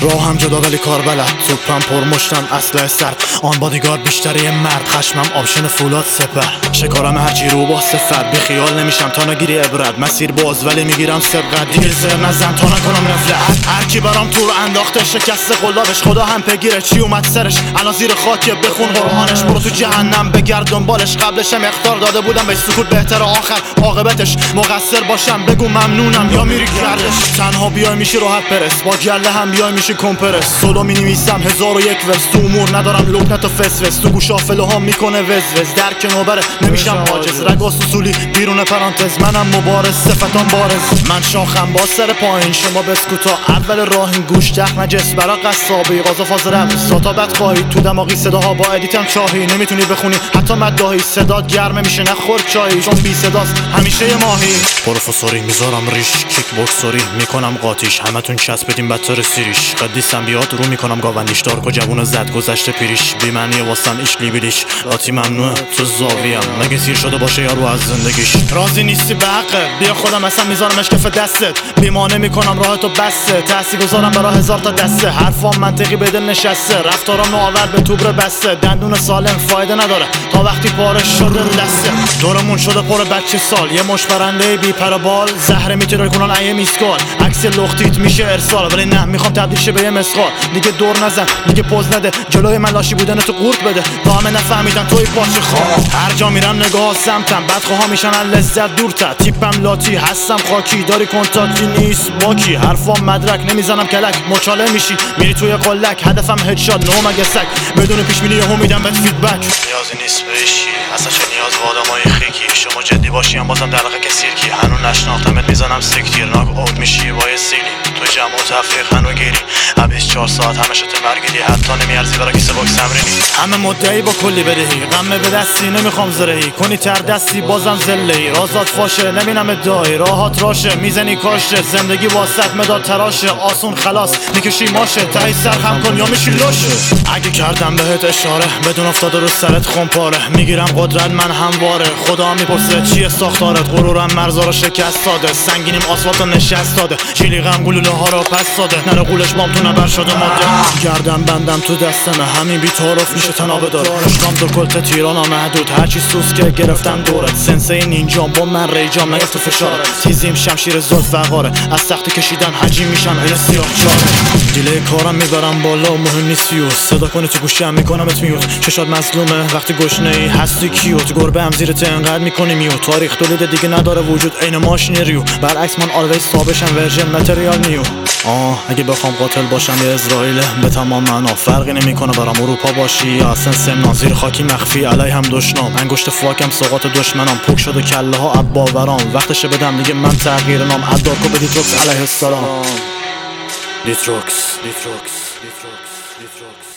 راهم جدا ولی کار بلد، توپم پرمشتم اسلحه سرد، آن بادیگارد بیشتره مرد، خشمم آپشن فولاد سپر، شکارم هرچی رو با صفت، بی خیال نمیشم تا نگیری عبرت، مسیر باز ولی میگیرم سبقت، دیگه زر نزن تا نکنم نفلت، هر کی برام تور انداخته شکست قلابش، خدا هم پگیره چی اومد سرش، الان زیر خاکه بخون قرآنش، برو تو جهنم بگرد دنبالش، قبلشم اختار داده بودم به سکوت بهتر، آخر عاقبتش مقصر باشم بگو ممنونم یا میری گردش، تنها بیای میشی راحت پرس، با گله هم بیای میشی کمپرس، سولو می نویسم 1001 ورس، تو امور ندارم لکنت و فسفس، تو گوش آفله ها میکنه وز در کنوبره نمیشم عاجز، رگا سوسولی بیرون پرانتز، منم مبارز صفتان بارز، من شاخم با سر پایین، شما بسکوتا اول راهین، گوش تخت نجس برا قصابی، غازا فاز رفت ساتا بد خواهی، تو دماغی صداها با ادیتم چاهی، نمیتونی بخونی حتی مداهی، صدات گرمه میشه نخور چایی، چون بی صداست همیشه یه ماهی، پروفسوری میذارم ریش، کیک بوکسوری میکنم قاتیش، همتون چسبیدین بدتر سیریش، قدیسم بیاد رو میکنم گاوندیش، دارکو جوون زد گذشته پیریش، بی معنی واسم ایش لیبیلیش، لاتی ممنوعه تو زاویم، مگه سیر شده باشه یارو از زندگیش، راضی نیستی به حقه بیا خودم اصلا میذارمش کف دستت، بیمانه میکنم راهتو بسته، تاثیر گذارم برای 1000 تا دسته، حرفام منطقی به دل نشسته، رفتارام نوآور به توبر بسته، دندون سالم فایده نداره تا وقتی پاره شده دسته، دورمون شده پر بچه سال، یه مش پرنده بی پر بال، زهره میتره کنن ایه میسکال، عکس لختیت میشه ارسال، ولی نه میخوام تبدیل شه به یه مسخال، دیگه دور نزن دیگه پوز نده، جلوی من لاشی بودن تو قورت بده، تا همه نفهمیدن توی پاچه خواه، هر جا میرم نگاه سمتم، بدخواه میشن از لذت دورتر، تیپم لاتی هستم خاکی، داری کنتاکتی نیست باکی، حرفام مدرک نمیزنم کلک، مچاله میشی میری توی قلک، هدفم هدشات نو مگه سگ، بدون پیش بینی یهو میدم بهت فیدبک، نیازی نیست بهشی اصلا، چه نیاز به آدمای خیکی، شما جدی باشی هم بازم درقه که سیرکی، هنو نشناختمت میزنم سکتیر، ناگ اوت میشی با یه سیلی، تو جمع و تفریق هنو گیری، 24 ساعت همشه تو مرگیدی، حتی نمیارزی برای کیسه باکس تمرینی، همه مدعی با کلی بدهی، غمه به دستی نمیخوام زرهی، کنی تر دستی بازم زلهی، رازات فاشه نبینم ادعایی، راهات راشه میزنی کاشه، زندگی واسط مداد تراشه، آسون خلاص میکشی ماشه، تهی سرخم کن یا میشی لاشه، اگه کردم بهت اشاره بدون افتاده رو سرت خمپاره، میگیرم قدرت من همواره، خدا میپرسه چیه ساختارت، غرورم مرزا رو شکست داده، سنگینیم آسفالت رو نشست داده، شیلیغم گلوله ها رو پس داده، نره قولش بام تو نبر شده ماده، گردم بندم تو دستمه همین بی تعارف میشه تنابه دار، عشقام دو کلت تیران محدود، هرچی سوس که گرفتم دورت، سنسه نینجام با من ریجام نگفت فشارت، تیزیم شمشیر زلف وقاره، از سختی کشیدن حجیم میشم ال سیاه چاره، دیله کارم میبرم بالا مهم نیست فیوز، صدا کنی تو گوشم میکنم ات میوت، چشات مظلومه وقتی گشنه‌ای هستی کیوت، گربه هم زیرت انقدر میکنی میوت، تاریخ تولید دیگه نداره وجود عین ماشین ریو، برعکس من آلویز ثابشم ورژن متریال نیو، اگه بخوام قاتل باشم یه اسرائیله به تمام معنا، فرقی نمیکنه برام اروپا باشی یا اصلا سمنان، زیر خاکی مخفی علی هم دشنام، انگشت فاکم سوقات دشمنام، پوک شده کله ها اب باورام، وقتشه بدم دیگه من تغییر نام، ادارکو به دیتروکس علیه السلام، دیتروکس